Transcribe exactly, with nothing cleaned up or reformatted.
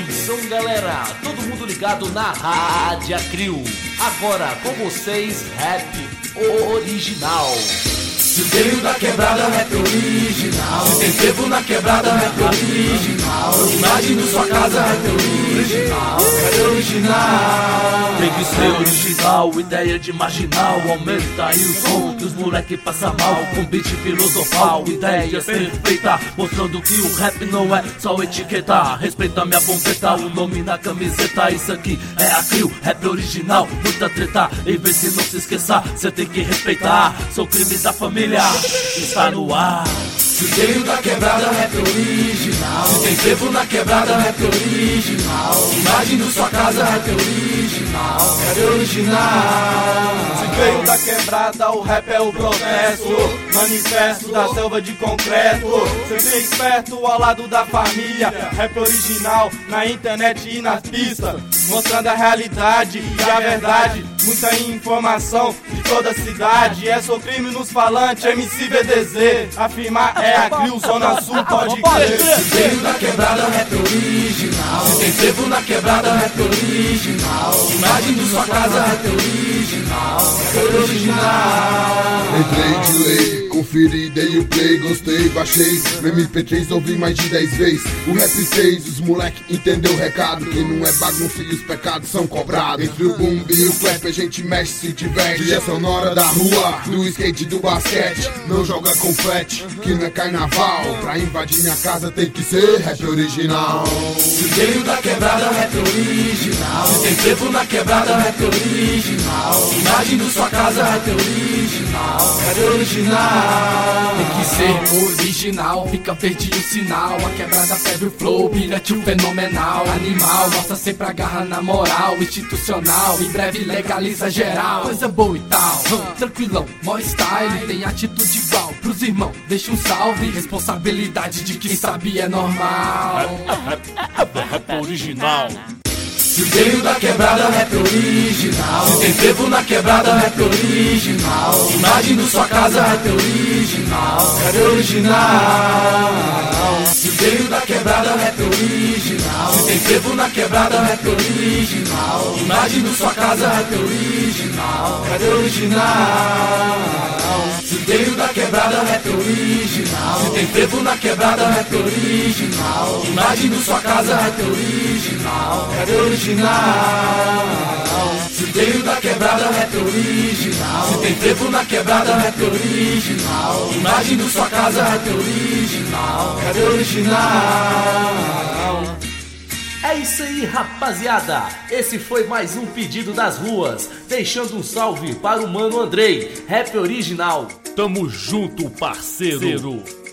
Atenção galera, todo mundo ligado na Rádio Acrio. Agora com vocês, rap original. Se veio da quebrada, rap original. Se tem trevo na quebrada, rap original. Imagine sua casa, rap original. Rap original. Tem que ser original, ideia de marginal. Aumenta aí o som que os moleque passa mal. Com beat filosofal, ideias perfeitas, mostrando que o rap não é só etiqueta. Respeita minha bombeta, o nome na camiseta. Isso aqui é Acrio, rap original. Muita treta, e vê se não se esqueça, cê tem que respeitar. Sou crime da família, está no ar. Se veio da quebrada, rap original. Se tem trevo na quebrada, rap original. Imagine sua casa, rap original. Rap original. Se veio da quebrada, o rap é o protesto, manifesto da selva de concreto. Sempre esperto ao lado da família. Rap original na internet e nas pistas, mostrando a realidade e a verdade. Muita informação de toda a cidade. É só crime nos falantes, M C V D Z. Afirmar é Acrio, Zona Sul, pode crer. Se veio da quebrada, rap original. Se tem trevo na quebrada, rap original. Imagine sua casa, rap original. Rap original. Entrei de lei, conferi, dei o play, gostei, baixei no M P três, ouvi mais de dez vezes. O rap fez, os moleque entendeu o recado, que não é bagunça e os pecados são cobrados. Entre o boom e o clap a gente mexe, se diverte. Trilha sonora da rua, do skate, do basquete. Não joga confete, que não é carnaval. Pra invadir minha casa tem que ser rap original. Se veio da quebrada, rap original. Se tem trevo na quebrada, rap original. Imagine sua casa, rap original. Rap original. Tem que ser original, fica verde o sinal. A quebrada pede o flow, brilhante o fenomenal. Animal, mostra sempre a garra na moral. Institucional, em breve legaliza geral. Coisa boa e tal, hum, tranquilão, mó style. Tem atitude igual pros irmãos, deixa um salve. Responsabilidade de quem sabe é normal. Rap original. Se veio da quebrada, rap original. Se tem trevo na quebrada, rap original. Imagine sua casa, rap original. Rap original. Se veio da quebrada, rap original. Se tem trevo na quebrada, rap original. Imagine sua casa, rap original. Rap original. Se veio da quebrada, rap original. Se tem trevo na quebrada, rap original. Imagine sua casa, rap original. Rap original. Se veio da quebrada, rap original. Se tem trevo na quebrada, rap original. Imagine sua casa, rap original. Rap original. É isso aí, rapaziada. Esse foi mais um Pedido das Ruas. Deixando um salve para o mano Andrei, rap original. Tamo junto, parceiro.